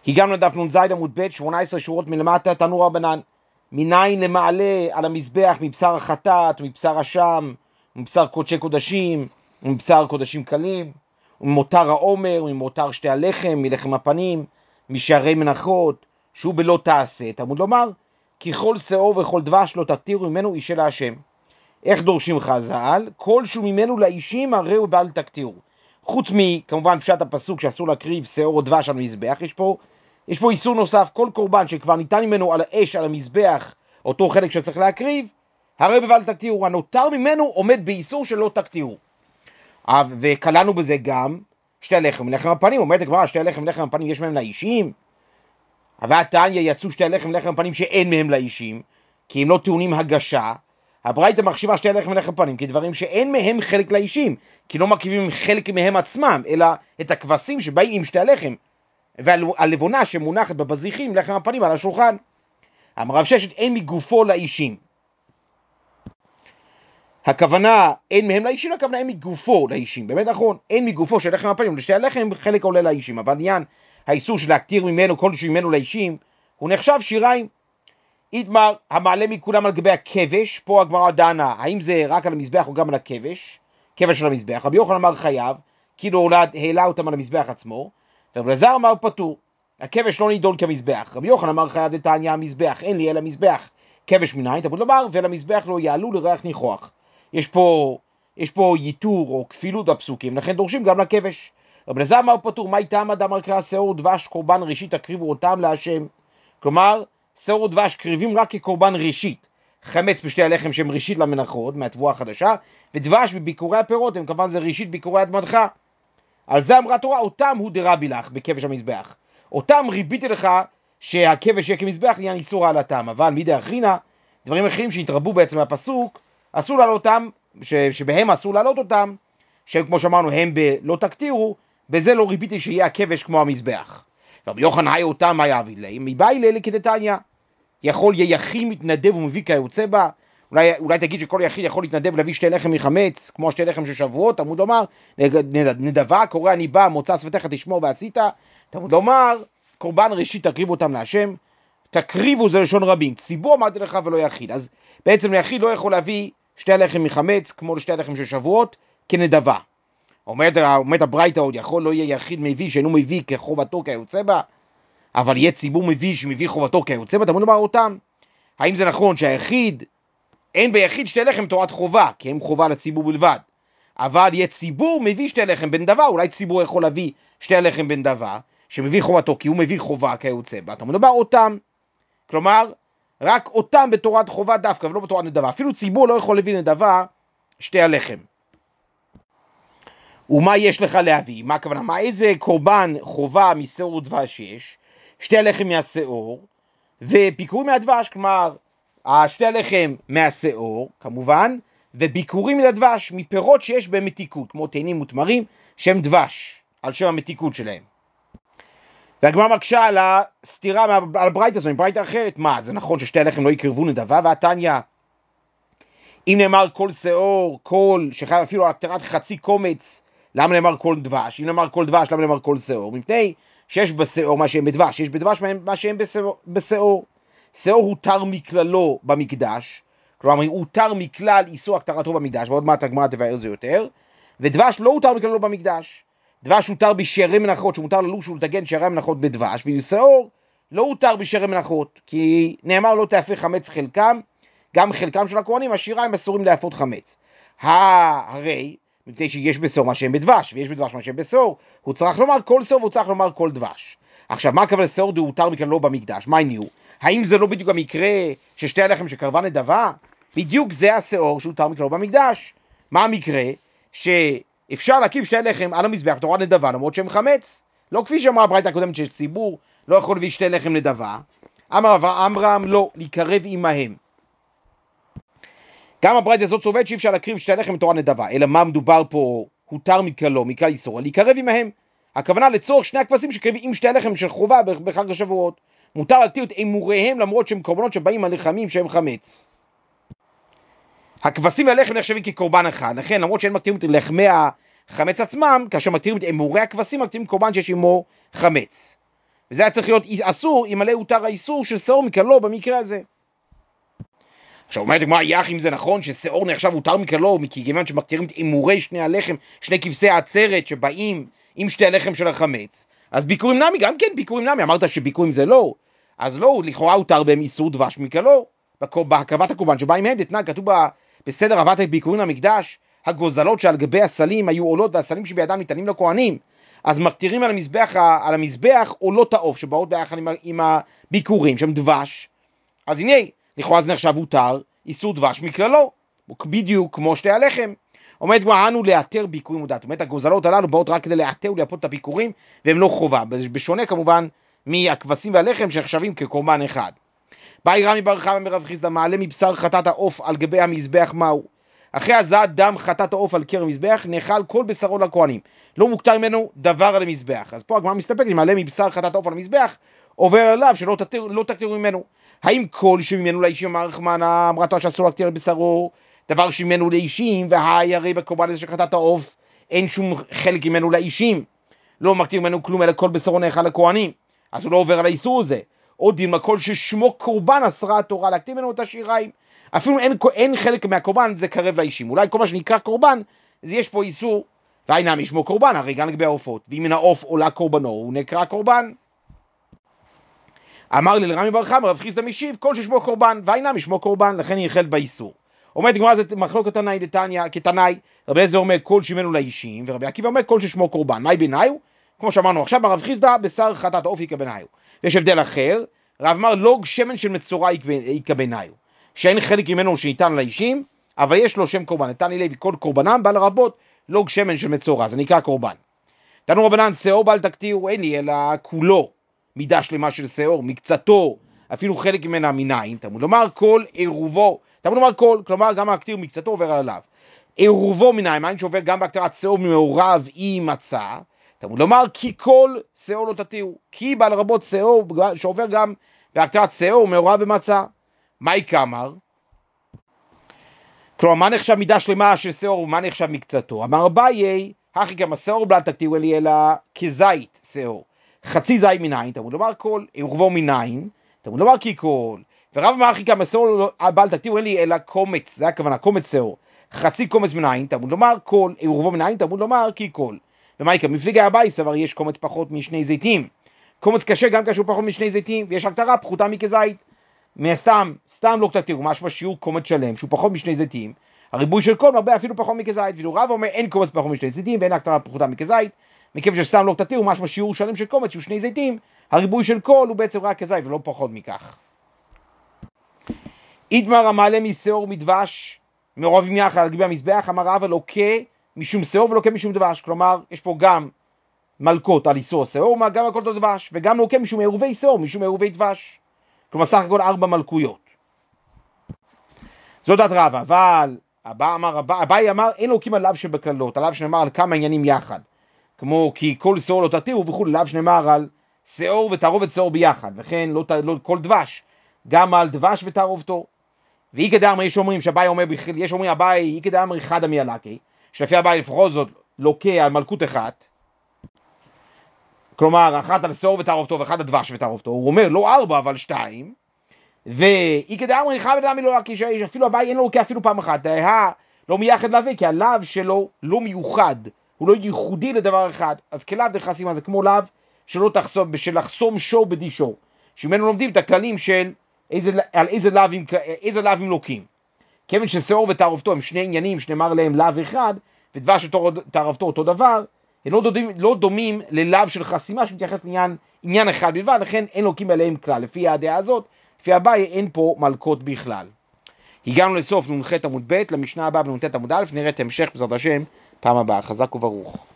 הגענו לדף נ"ז עמוד ב' 18 שורות מלמטה, תנו רבנן, מניין למעלה על המזבח מבשר החטאת, מבשר אשם, מבשר קודשי קודשים, מבשר קודשים קלים, ממותר העומר, ממותר שתי הלחם, מלחם הפנים, משערי מנחות, שהוא בלא תעשה. תלמוד לומר, כי כל שאור וכל דבש לא תקטירו ממנו אישה להשם. איך דורשים חז"ל? כל שהוא ממנו לאישים הרי הוא ואל תקטירו. חוץ מכמובן פשט הפסוק שאסור להקריב שאור או דבש על מזבח, יש פה איסור נוסף, כל קורבן שכבר ניתן ממנו על האש, על המזבח, אותו חלק שצריך להקריב, הרי ואל תקטירו, הנותר ממנו עומד באיסור שלא תקטירו. וכללנו בזה גם שתי הלחם ולחם הפנים. אומרת הגמרא, שתי הלחם ולחם הפנים יש מהם לאישים? אבל תניא יצאו שתי הלחם ולחם הפנים שאין מהם לאישים, כי הם לא טעונים הגשה. הברייתא מחשיבה שתי הלחם ולחם הפנים כדברים שאין מהם חלק לאישים, כי לא מרכיבים חלק מהם עצמם, אלא את הכבשים שבאים עם שתי הלחם, והלבונה שמונחת בבזיחים, לחם הפנים על השולחן. אמר רב ששת, אין מגופו לאישים. הכוונה אין מהם לאישים, הכוונה אין מגופו לאישים. באמת נכון, אין מגופו של לחם הפנים, לשתי הלחם חלק עולה לאישים, אבל עניין האיסור של להקטיר ממנו כל שממנו לאישים, הוא נחשב שיריים. איתמר, המעלה מכולם על גבי הכבש, פה הגמרא דנה, האם זה רק על המזבח או גם על הכבש, כבש של המזבח. רבי יוחנן אמר חייב, כאילו העלה אותם על המזבח עצמו, ורבי אלעזר אמר פטור, הכבש לא נידון כמזבח. רבי יוחנן אמר חייב דתניא המזבח, אין לי אלא מזבח, כבש מניין, תלמוד לומר, ולמזבח לא יעלו לריח ניחוח. יש פה ייתור או כפילות בפסוקים, לכן דורשים גם לכבש. רבי אלעזר אמר פטור, מה איתם אדם הקרא שאור דבש קורבן ראשית תקריבו אותם להשם. כלומר, שאור ודבש קריבים רק כקורבן ראשית. חמץ בשתי הלחם שהם ראשית למנחות מהתבואה החדשה, ודבש בביקורי הפירות, הם כמובן זה ראשית ביקורי הדמדך. על זה אמרה תורה, אותם הוא דרבי לך בכבש המזבח. אותם ריביתי לך שהכבש יהיה כמזבח לעניין איסור העלתם, אבל מידי אחרינה, דברים אחרים שהתרבו בעצם מהפסוק, אסור לעלות אותם, שבהם אסור לעלות אותם, שהם כמו שאמרנו הם לא תקטירו, בזה לא ריביתי שיהיה הכבש כמו המזבח. רבי יוחנן היה אותם היה אביד להם, מבאי לילה כדתניא, יכול יחיד מתנדב ומביא כיוצא בה. אולי תגיד שכל יחיד יכול להתנדב להביא שתי לחם מחמץ, כמו שתי לחם של שבועות. תלמוד לומר, נדבה, קורא אני בא, מוצא שפתיך תשמור ועשית. תלמוד לומר, קורבן ראשית תקריבו אותם להשם. תקריבו זה לשון רבים, ציבור אמרתי לך ולא יחיד. אז בעצם יחיד לא יכול להביא שתי לחם מחמץ, כמו שתי לחם של שבועות, כנדבה. אומרת הברייתא עוד, יכול לא יהיה יחיד מביא שאינו מביא כחובתו כיוצא בה, אבל יהיה ציבור מביא שמביא חובתו כיוצא בה. תלמוד לומר אותם, האם זה נכון שהיחיד, אין ביחיד שתי לחם תורת חובה, כי הם חובה לציבור בלבד, אבל יהיה ציבור מביא שתי לחם בנדבה, אולי ציבור יכול להביא שתי לחם בנדבה, שמביא חובתו כי הוא מביא חובה כיוצא בה. תלמוד לומר אותם, כלומר, רק אותם בתורת חובה דווקא ולא בתורת נדבה. אפילו ציבור לא יכול להביא נדבה שתי הלחם. ומה יש לך להביא? מה הכוונה? מה איזה קורבן חובה משאור ודבש יש? שתי הלחם מהשאור וביקורים מהדבש, כלומר שתי הלחם מהשאור כמובן, וביקורים מהדבש מפירות שיש בהם מתיקות, כמו תאנים ותמרים שהם דבש, על שם המתיקות שלהם. והגמרא מקשה על הסתירה על ברייתא הזאת, ברייתא אחרת. מה, זה נכון ששתי הלחם לא יקרבו נדבה? והתניא, אם נאמר כל שאור, כל שחייב אפילו על הקטרת חצי קומץ, למה נאמר כל דבש? אם נאמר כל דבש, למה נאמר כל שאור? מפני שיש בשאור מה שהם בדבש, יש בדבש מה שהם בשאור. שאור הותר מכללו במקדש, כלומר הותר מכלל איסור הקטרתו במקדש, ועוד מעט הגמרא תבאר זה יותר, ודבש לא הותר מכללו במקדש. דבש הותר בשערי מנחות, שמותר ללוש ולטגן שערי מנחות בדבש, ושאור לא הותר בשערי מנחות, כי נאמר לא תאפה חמץ חלקם, גם חלקם של הכהנים, השיריים אסורים להפות חמץ. הרי מפני שיש בשאור מה שהם בדבש, ויש בדבש מה שהם בשאור, הוא צריך לומר כל שאור והוא צריך לומר כל דבש. עכשיו, מה הכוונה שאור דהותר מכללו במקדש? מה העניין? האם זה לא בדיוק המקרה ששתי הלחם שקרבה נדבה? בדיוק זה השאור שהותר מכללו במקדש. מה המקרה? שאפשר להקיף שתי הלחם על המזבח בתורת נדבה, למרות שהם חמץ. לא כפי שאמרה הברייתא הקודמת שציבור לא יכול להביא שתי לחם נדבה. אמר אברהם לא, להיקרב עמהם. גם הברייתא הזאת סוברת שאי אפשר להקריב שתי לחם בתורת נדבה, אלא מה מדובר פה? הותר מכללו, מכלל איסור, להיקרב עמהם. הכוונה לצורך שני הכבשים שקרבים עם שתי לחם של חובה בחג השבועות. מותר להקטיר את אמוריהם למרות שהם קורבנות שבאים על לחמים שהם חמץ. הכבשים והלחם נחשבים כקורבן אחד, לכן למרות שאין מקטירים את לחמי החמץ עצמם, כאשר מקטירים את אמורי הכבשים, מקטירים קורבן שיש עמו חמץ. וזה היה צריך להיות אסור, אם עלי הותר האיסור של שעור מכלו במקרה הזה. עכשיו אומרת הגמרא, יח אם זה נכון ששעור נחשב הותר מכלו, כי כיוון שמקטירים את אימורי שני הלחם, שני כבשי העצרת שבאים עם שתי הלחם של החמץ, אז ביקורים נמי, גם כן ביקורים נמי, אמרת שביקורים זה לא, אז לא, לכאורה הותר בהם איסור דבש מכלו, בהקרבת הקורבן שבא עם הם, דתנא, כתוב בסדר הבאת ביקורים למקדש, הגוזלות שעל גבי הסלים היו עולות, והסלים שבידם ניתנים לכהנים, אז מקטירים על המזבח עולות העוף שבאות ביחד עם הביקורים שהם דבש, אז הנה, לכאורה זה נחשב הותר איסור דבש מכללו, בדיוק כמו שתי הלחם. אומרת כבר, אנו לאתר ביקורים ודת, אומרת הגוזלות הללו באות רק כדי לאתר ולייפות את הביקורים, והם לא חובה, בשונה כמובן מהכבשים והלחם שנחשבים כקורבן אחד. באי רמי בר חמא מרב חיסדא, מעלה מבשר חטאת העוף על גבי המזבח מהו? אחרי הזעת דם חטאת העוף על קיר המזבח, נאכל כל בשרו לכהנים, לא מוקטר ממנו דבר על המזבח. אז פה הגמרא מסתפקת, אם מעלה מבשר חטאת העוף על המזבח, עובר עליו שלא תקטירו ממנו. האם כל שממנו לאישים אמר רחמנא, אמרה תורה שאסור להקטיר על בשרו, דבר שממנו לאישים, והרי בקורבן הזה של חטאת העוף, אין שום חלק ממנו לאישים, לא מקטיר ממנו כלום, אלא כל בשרו נאכל לכהנים, אז הוא לא עובר על האיסור הזה. עוד דין לכל ששמו קורבן אסרה התורה להקטיר ממנו את השיריים, אפילו אין חלק מהקורבן זה קרב לאישים, אולי כל מה שנקרא קורבן, אז יש פה איסור, והאינם ישמו קורבן, הרי גם לגבי העופות, ואם מן העוף עולה קורבנו, הוא נקרא קורבן. אמר לי לרמי בר חמא, רב חיסדא משיב, כל ששמו קורבן, והאינם ישמו קורבן, לכן יחל באיסור. אומרת גמרא, זה מחלוקת תנאי דתניא, כתנאי, רבי אליעזר אומר כל שמנו לאישים, ורבי עקיבא אומר כל ששמו קורבן. מהי ביניו? כמו שאמרנו עכשיו, ברב חיסדא בשר חטאת העוף יקה ביניו. ויש הבדל אחר, רב אמר לוג שמן של מצורע יקה ביניו, שאין חלק ממנו שניתן לאישים, אבל יש לו שם קורבן. נתן לוי כל קורבנם, בא לרבות לוג שמן של מצורע, זה נקרא קורבן. תנו רבנן, שאור בל תקטירו, אין לי אלא כולו מידה שלמה של שאור, מקצתו, אפילו חלק ממנה מנין, תמוד לומר כל עירובו, תמוד לומר כל, כלומר גם הקטיר מקצתו עובר עליו, עירובו מנין, מעין שעובר גם בהקטרת שאור מעורב עם מצה, תמוד לומר כי כל שאור לא תתירו, כי בא לרבות שאור שעובר גם בהקטרת שאור מעורב במצה. מהי כאמר? כלומר, מה נחשב מידה שלמה של שאור ומה נחשב מקצתו? אמר אביי, הכי גם השאור בל תקטירו לי אלא כזית שאור. חצי זית מנין, תמוד לומר כל, עירובו מנין, תמוד לומר כי כל, ורב אמר הכי כמה שאור בל תקטירו אין לי אלא קומץ, זה הכוונה, קומץ שאור, חצי קומץ מנין, תמוד לומר כל, עירובו מנין, תמוד לומר כי כל. ומה יקרה? מפליגי הבית סבר יש קומץ פחות משני זיתים, קומץ קשה גם כשהוא פחות משני זיתים, ויש הגדרה פחותה מכזית, סתם לא תקטירו, משמע שיעור קומץ שלם, שהוא פחות משני זיתים, הריבוי של כל מרבה אפילו פחות מכזית, ואילו רב אומר אין קומץ פחות משני זיתים, ואין הגדרה פחותה מכזית, מכיוון שסתם לא תתירו, משמע שיעור שלם של קומץ שהוא שני זיתים, הריבוי של כל הוא בעצם רק כזית ולא פחות מכך. איתמר המעלה משאור מדבש, מעורבים יחד על גבי המזבח, אמר רב לוקה משום שאור ולוקה משום דבש, כלומר יש פה גם מלכות על איסור שאור, גם מלכות על דבש, וגם לוקה משום עירובי שאור, משום עירובי דבש, כלומר סך הכל 4 מלכויות. זו דעת רבא, אבל אביי אמר אין לוקים עליו שבכללות, עליו שנאמר על כמה עניינים יחד, כמו כי כל שאור לא תתירו וכו', עליו שנאמר על שאור ותערובת שאור ביחד, וכן לא כל דבש, גם על דבש ותערובתו. ואיקא דאמר, יש אומרים שאביי אומר, יש אומרים אביי, איקא דאמר אחד המייעלקי, שלפי אביי לפחות זאת לוקה על מלכות אחת, כלומר אחת על שאור ותערובתו ואחת על דבש ותערובתו, הוא אומר לא 4 אבל 2, ואיקא דאמר אחד ודאמי לא לקי, שאפילו אביי אין לו לוקה אפילו פעם אחת, לא מייחד להביא, כי הלאו שלו לא מיוחד, הוא לא ייחודי לדבר אחד, אז כלאו דחסימה זה כמו לאו שלא תחסום, בשל לחסום שור בדי שור, שמנו לומדים את הכללים של על איזה לאווים לוקים. כיוון ששאור ותערובתו הם שני עניינים שנאמר להם לאו אחד, ודבש ותערובתו אותו דבר, הם לא דומים ללאו של חסימה שמתייחס לעניין אחד בלבד, לכן אין לוקים עליהם כלל. לפי הדעה הזאת, לפי אביי אין פה מלכות בכלל. הגענו לסוף נ"ח עמוד ב', למשנה הבאה בנ"ט עמוד א', נראה את המשך בעזרת השם פעם הבאה. חזק וברוך.